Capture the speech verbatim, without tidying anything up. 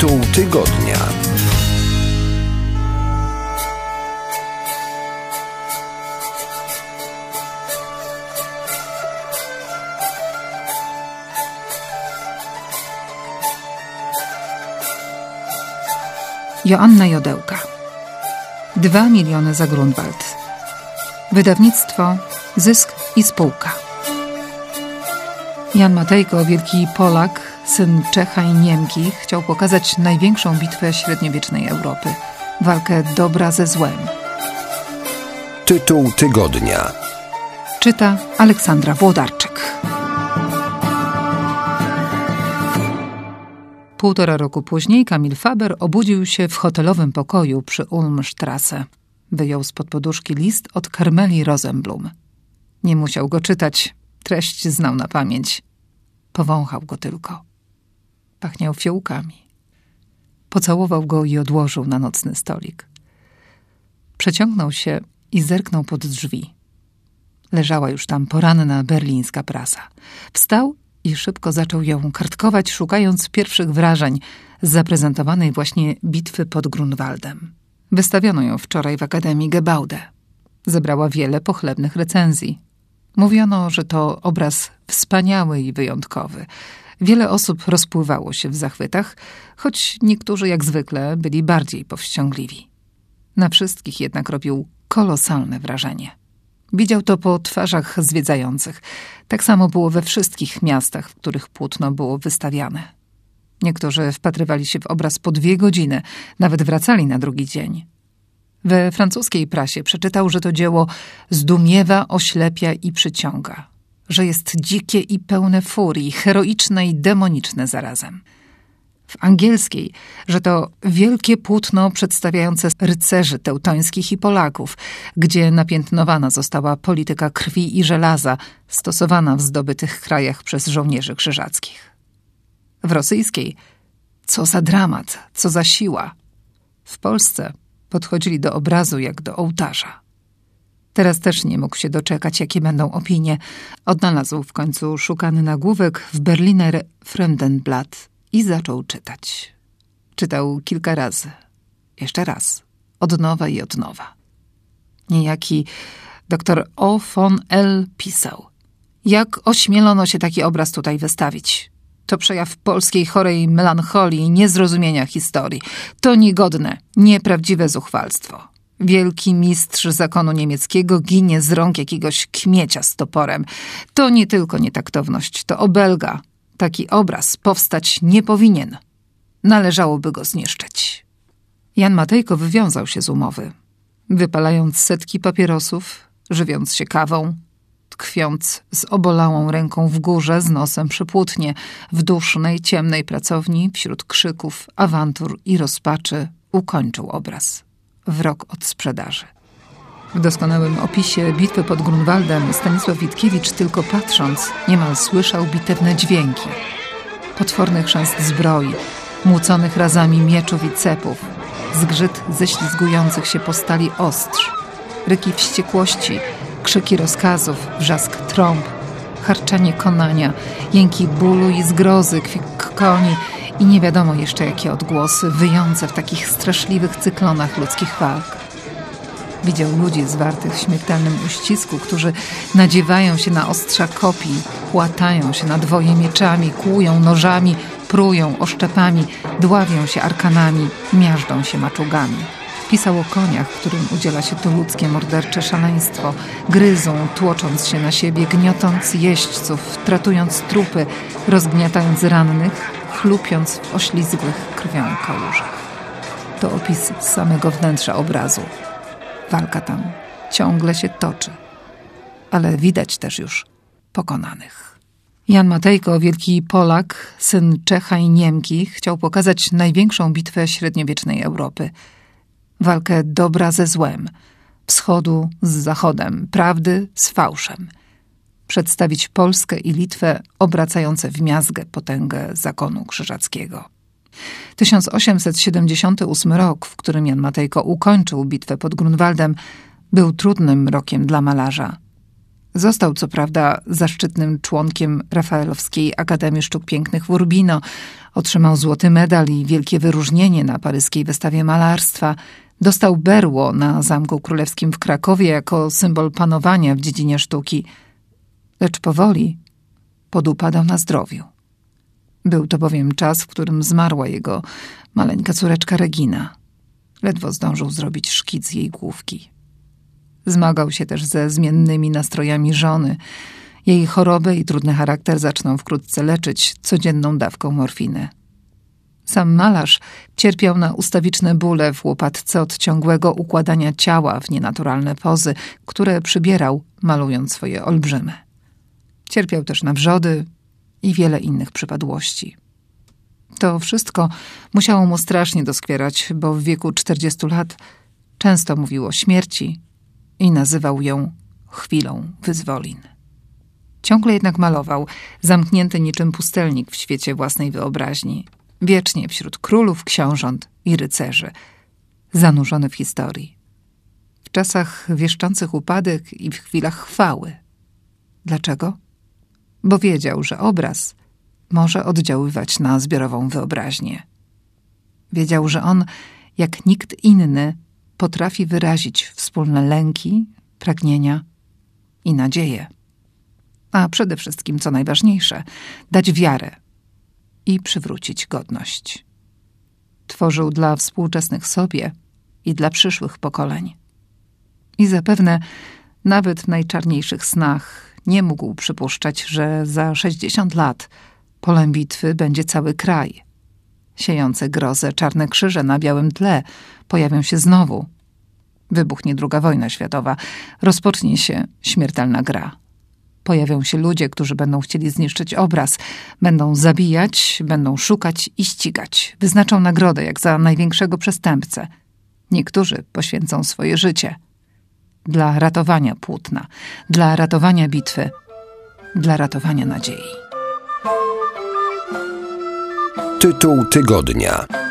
Tytuł tygodnia. Joanna Jodełka. Dwa miliony za Grunwald. Wydawnictwo Zysk i Spółka. Jan Matejko, wielki Polak, syn Czecha i Niemki, chciał pokazać największą bitwę średniowiecznej Europy. Walkę dobra ze złem. Tytuł tygodnia. Czyta Aleksandra Włodarczyk. Półtora roku później Kamil Faber obudził się w hotelowym pokoju przy Ulmstrasse. Wyjął spod poduszki list od Karmeli Rosenblum. Nie musiał go czytać, treść znał na pamięć. Powąchał go tylko. Pachniał fiołkami. Pocałował go i odłożył na nocny stolik. Przeciągnął się i zerknął pod drzwi. Leżała już tam poranna berlińska prasa. Wstał i szybko zaczął ją kartkować, szukając pierwszych wrażeń z zaprezentowanej właśnie bitwy pod Grunwaldem. Wystawiono ją wczoraj w Akademii Gebaude. Zebrała wiele pochlebnych recenzji. Mówiono, że to obraz wspaniały i wyjątkowy. Wiele osób rozpływało się w zachwytach, choć niektórzy jak zwykle byli bardziej powściągliwi. Na wszystkich jednak robił kolosalne wrażenie. Widział to po twarzach zwiedzających. Tak samo było we wszystkich miastach, w których płótno było wystawiane. Niektórzy wpatrywali się w obraz po dwie godziny, nawet wracali na drugi dzień. We francuskiej prasie przeczytał, że to dzieło zdumiewa, oślepia i przyciąga, że jest dzikie i pełne furii, heroiczne i demoniczne zarazem. W angielskiej, że to wielkie płótno przedstawiające rycerzy teutońskich i Polaków, gdzie napiętnowana została polityka krwi i żelaza stosowana w zdobytych krajach przez żołnierzy krzyżackich. W rosyjskiej, co za dramat, co za siła. W Polsce podchodzili do obrazu jak do ołtarza. Teraz też nie mógł się doczekać, jakie będą opinie. Odnalazł w końcu szukany nagłówek w Berliner Fremdenblatt i zaczął czytać. Czytał kilka razy. Jeszcze raz. Od nowa i od nowa. Niejaki doktor O. von L. pisał: jak ośmielono się taki obraz tutaj wystawić? To przejaw polskiej chorej melancholii i niezrozumienia historii. To niegodne, nieprawdziwe zuchwalstwo. Wielki mistrz zakonu niemieckiego ginie z rąk jakiegoś kmiecia z toporem. To nie tylko nietaktowność, to obelga. Taki obraz powstać nie powinien. Należałoby go zniszczyć. Jan Matejko wywiązał się z umowy. Wypalając setki papierosów, żywiąc się kawą, tkwiąc z obolałą ręką w górze, z nosem przy płótnie, w dusznej, ciemnej pracowni, wśród krzyków, awantur i rozpaczy, ukończył obraz. W rok od sprzedaży. W doskonałym opisie bitwy pod Grunwaldem Stanisław Witkiewicz, tylko patrząc, niemal słyszał bitewne dźwięki. Potworny chrzęst zbroi, młóconych razami mieczów i cepów, zgrzyt ześlizgujących się po stali ostrz, ryki wściekłości, krzyki rozkazów, wrzask trąb, charczenie konania, jęki bólu i zgrozy, kwik koni i nie wiadomo jeszcze jakie odgłosy wyjące w takich straszliwych cyklonach ludzkich walk. Widział ludzi zwartych w śmiertelnym uścisku, którzy nadziewają się na ostrza kopii, płatają się na dwoje mieczami, kłują nożami, prują oszczepami, dławią się arkanami, miażdżą się maczugami. Pisał o koniach, którym udziela się to ludzkie mordercze szaleństwo, gryzą, tłocząc się na siebie, gniotąc jeźdźców, tratując trupy, rozgniatając rannych, chlupiąc w oślizgłych krwią kałużach. To opis samego wnętrza obrazu. Walka tam ciągle się toczy, ale widać też już pokonanych. Jan Matejko, wielki Polak, syn Czecha i Niemki, chciał pokazać największą bitwę średniowiecznej Europy. Walkę dobra ze złem, wschodu z zachodem, prawdy z fałszem. Przedstawić Polskę i Litwę obracające w miazgę potęgę zakonu krzyżackiego. tysiąc osiemset siedemdziesiąty ósmy rok, w którym Jan Matejko ukończył bitwę pod Grunwaldem, był trudnym rokiem dla malarza. Został co prawda zaszczytnym członkiem Rafaelowskiej Akademii Sztuk Pięknych w Urbino, otrzymał złoty medal i wielkie wyróżnienie na paryskiej wystawie malarstwa, dostał berło na Zamku Królewskim w Krakowie jako symbol panowania w dziedzinie sztuki, lecz powoli podupadał na zdrowiu. Był to bowiem czas, w którym zmarła jego maleńka córeczka Regina. Ledwo zdążył zrobić szkic jej główki. Zmagał się też ze zmiennymi nastrojami żony. Jej chorobę i trudny charakter zaczną wkrótce leczyć codzienną dawką morfiny. Sam malarz cierpiał na ustawiczne bóle w łopatce od ciągłego układania ciała w nienaturalne pozy, które przybierał, malując swoje olbrzymy. Cierpiał też na wrzody i wiele innych przypadłości. To wszystko musiało mu strasznie doskwierać, bo w wieku czterdziestu lat często mówił o śmierci i nazywał ją chwilą wyzwolin. Ciągle jednak malował, zamknięty niczym pustelnik w świecie własnej wyobraźni, wiecznie wśród królów, książąt i rycerzy, zanurzony w historii. W czasach wieszczących upadek i w chwilach chwały. Dlaczego? Bo wiedział, że obraz może oddziaływać na zbiorową wyobraźnię. Wiedział, że on, jak nikt inny, potrafi wyrazić wspólne lęki, pragnienia i nadzieje. A przede wszystkim, co najważniejsze, dać wiarę i przywrócić godność. Tworzył dla współczesnych sobie i dla przyszłych pokoleń. I zapewne nawet w najczarniejszych snach nie mógł przypuszczać, że za sześćdziesiąt lat polem bitwy będzie cały kraj. Siejące grozę czarne krzyże na białym tle pojawią się znowu. Wybuchnie druga wojna światowa. Rozpocznie się śmiertelna gra. Pojawią się ludzie, którzy będą chcieli zniszczyć obraz. Będą zabijać, będą szukać i ścigać. Wyznaczą nagrodę jak za największego przestępcę. Niektórzy poświęcą swoje życie. Dla ratowania płótna, dla ratowania bitwy, dla ratowania nadziei. Tytuł tygodnia.